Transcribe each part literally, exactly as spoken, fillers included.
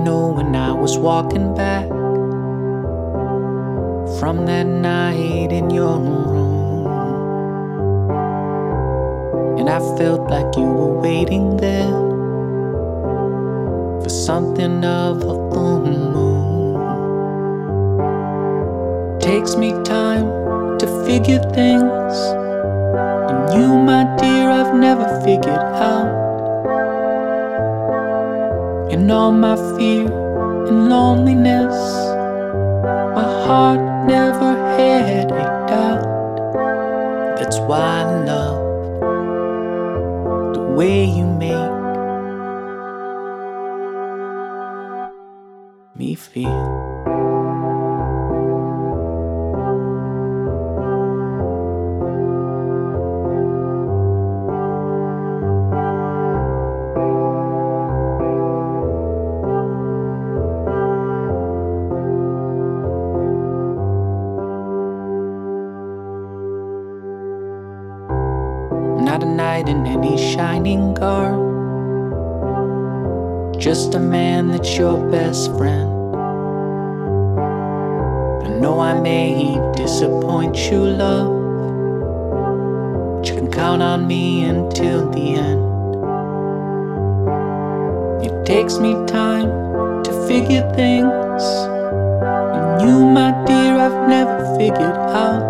know when I was walking back from that night in your room, and I felt like you were waiting there for something of a full moon. Takes me time to figure things, and you, my dear, I've never figured out. In all my fear and loneliness, my heart never had a doubt. That's why I love the way you make me feel. Not a knight in any shining garb, just a man that's your best friend. I know I may disappoint you, love, but you can count on me until the end. It takes me time to figure things, and you, my dear, I've never figured out.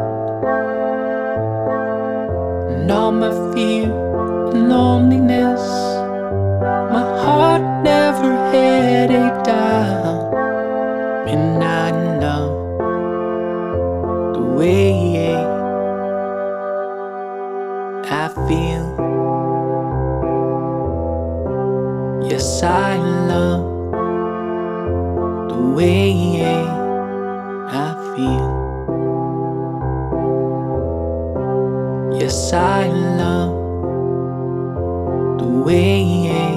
And all my fear and loneliness, my heart never had a doubt. And I know the way I feel. Yes, I love the way I feel. Yes, I love the way